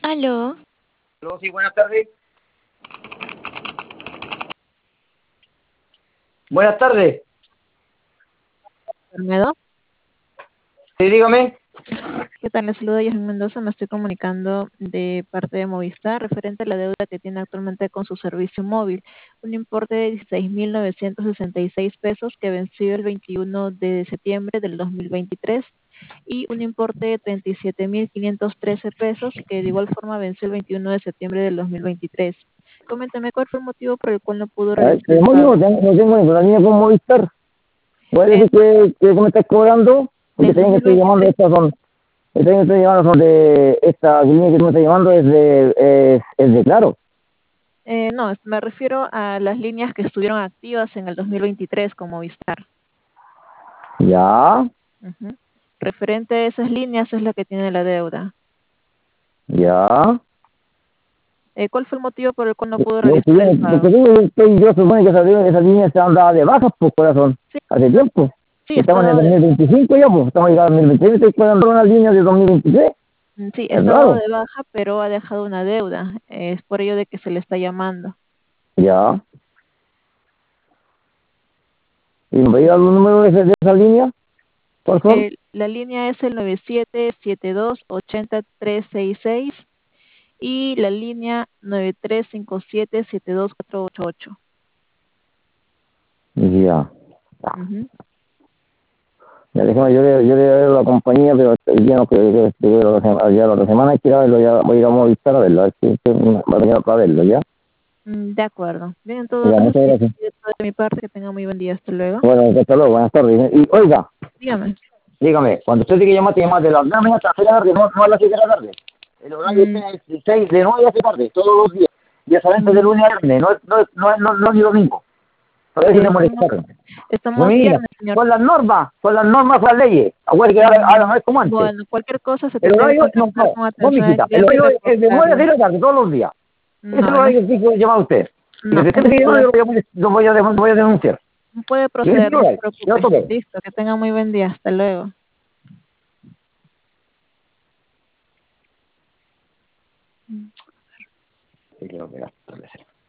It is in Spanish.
Aló, Aló, sí, buenas tardes. Buenas tardes. Olmedo. Sí, dígame. ¿Qué tal? Les saluda Yasmin Mendoza. Me estoy comunicando de parte de Movistar referente a la deuda que tiene actualmente con su servicio móvil. Un importe de 16.966 pesos que venció el 21 de septiembre del 2023 y un importe de 37.513 pesos que de igual forma venció el 21 de septiembre del 2023. Coméntame cuál fue el motivo por el cual no pudo A ver, realizar el demonio, pago. no tengo la línea con Movistar. ¿Puede En, decir que me estás cobrando? Porque del también estoy llamando, 2023. también estoy llamando son de, esta línea que tú me estás llamando es de Claro. No, me refiero a las líneas que estuvieron activas en el 2023 con Movistar. Ya, Ujú. Referente a esas líneas es la que tiene la deuda. ya. ¿Cuál fue el motivo por el cual no pudo Porque realizar el pago? yo supone que esa línea se han dado de bajas, pues corazón, Sí, hace no, tiempo. sí, Estamos en el estaba de, 2025 ya, pues estamos llegando al 2023 y estoy pagando una línea de 2023. sí, Es está dado raro. de baja, pero ha dejado una deuda. Es por ello de que se le está llamando. Ya. ¿Y me voy a dar un número de esa línea, por favor? La línea es el 9772-80366 y la línea 9357-72488. Ya. Ujú. Ya déjame, yo le doy a la compañía, pero ya no ya la otra semana quiero verlo, ya voy a ir a Movistar a verlo, a ver si va a venir para verlo, ¿ya? De acuerdo. Bien, en todo Ya, caso, muchas sí, gracias. de mi parte, que tenga muy buen día. Hasta luego. Bueno, hasta luego, buenas tardes. Y oiga, Dígame. dígame, cuando usted tiene que llamar, te llama de las 9 de la mañana hasta las 6 de la tarde, no a las 7 de la tarde. El horario Mm, es de 6, de 9 a 6 de la tarde, todos los días. Ya saben, de mm, lunes a viernes, no es ni domingo. Por eso se estamos, molestaron. estamos Mira, viernes, señor. con las leyes. Acuérdate que ahora no es como antes. Bueno, cualquier cosa se El tendría que horario, no, contactar con no, atención al mijita, el cliente y horario es de 9 a 6 reportarlo. de la tarde, todos los días. Ese es el No, horario que tiene que llamar usted. Y no, si en usted sigue este llamando, caso lo voy a denunciar. no puede Y ese es proceder, el no se horario. Yo preocupe. toqué. Listo, que tenga muy buen día. Hasta luego. Sí, creo que era.